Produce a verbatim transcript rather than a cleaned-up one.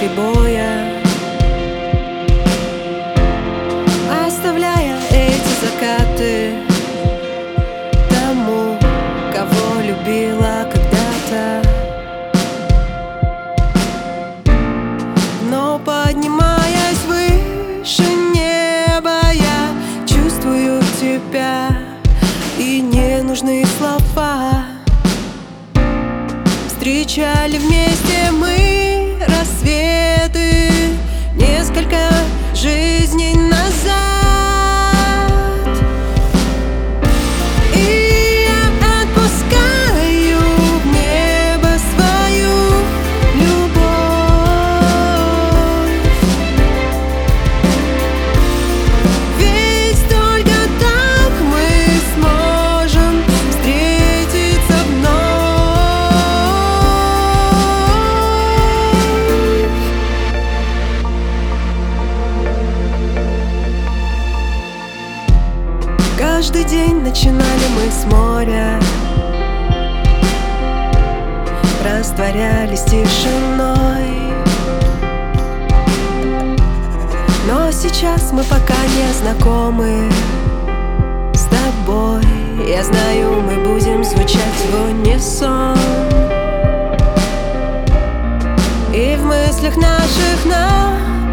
точкой боя, оставляя эти закаты тому, кого любила когда-то. Но поднимаясь выше неба, я чувствую тебя, и не нужны слова. Встречали вместе мы рассветы несколько жизней назад, и я отпускаю в небо свою любовь. Ведь только так мы сможем встретиться вновь. Каждый день начинали мы с моря, растворялись тишиной. Но сейчас мы пока не знакомы с тобой. Я знаю, мы будем звучать в унисон, и в мыслях наших нам